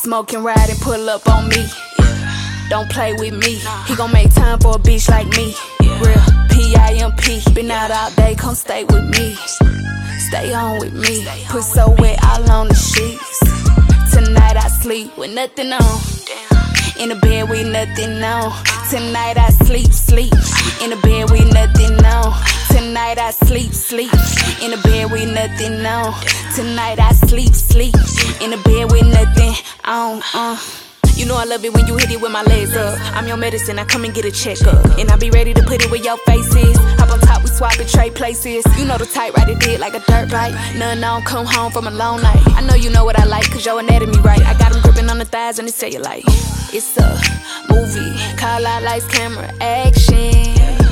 Smoke and ride and pull up on me. Don't play with me. He gon' make time for a bitch like me. Real P.I.M.P. Been out all day, come stay with me. Stay on with me. Put so wet all on the sheets. Tonight I sleep with nothing on. In the bed with nothing on. Tonight I sleep. In the bed with nothing on. Tonight I sleep. In the bed with nothing on. Tonight I sleep. In the bed with nothing on. You know I love it when you hit it with my legs up. I'm your medicine, I come and get a checkup. And I be ready to put it where your face is. Hop on top, we swap and trade places. You know the type, ride it like a dirt bike. None on, come home from a long night. I know you know what I like, cause your anatomy right. I got them gripping on the thighs and the cellulite. It's a movie, call out lights, camera, action.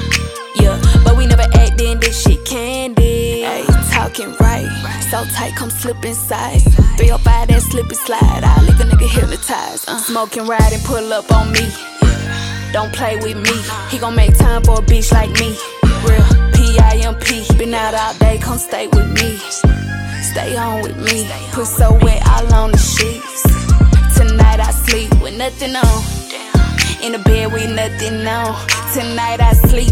Yeah, but we never act in this shit candy. Ay, talking right, so tight, come slip inside. 305, that slip and slide, I leave a nigga hypnotized. Smoke and ride and pull up on me. Don't play with me. He gon' make time for a bitch like me. Real P.I.M.P. Been out all day, come stay with me. Stay on with me. Put so wet all on the sheets. Tonight I sleep with nothing on. In the bed with nothing on. Tonight I sleep.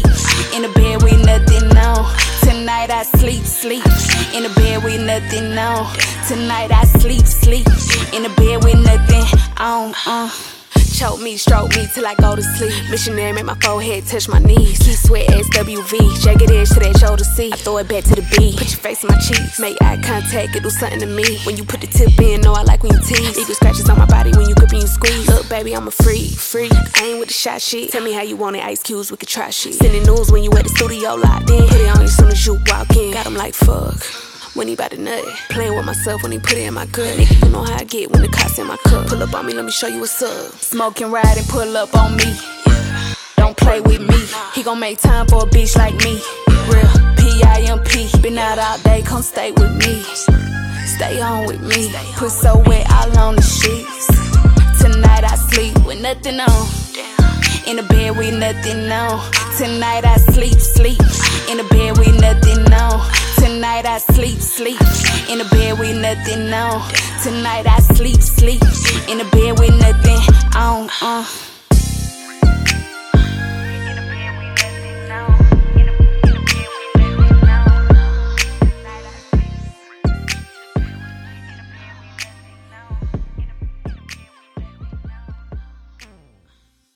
In the bed with nothing on. Tonight I sleep. In the bed with nothing on. Tonight I sleep. In the bed with nothing on. Choke me, stroke me till I go to sleep. Missionary make my forehead touch my knees. Keep sweat SWV, jagged edge to that shoulder seat. I throw it back to the beat. Put your face in my cheeks, make eye contact, it do something to me. When you put the tip in, know I like when you tease. Leave the scratches on my body when you grip and you squeeze. Look baby, I'm a freak. I ain't with the shot shit. Tell me how you want it, ice cubes, we can try shit. Sending news when you at the studio locked in. Put it on you as soon as you walk in. Got 'em like fuck when he bout to nut. Playing with myself when he put it in my gut. Nigga, you know how I get when the cops in my cup. Pull up on me, let me show you what's up. Smoke and ride and pull up on me. Don't play with me. He gon' make time for a bitch like me. Real P.I.M.P. Been out all day, come stay with me. Stay on with me. Put so wet all on the sheets. Tonight I sleep with nothing on. In the bed with nothing on. Tonight I sleep. In the bed with nothing on. Tonight I sleep. In the bed with nothing on. Tonight I sleep. In the bed with nothing on.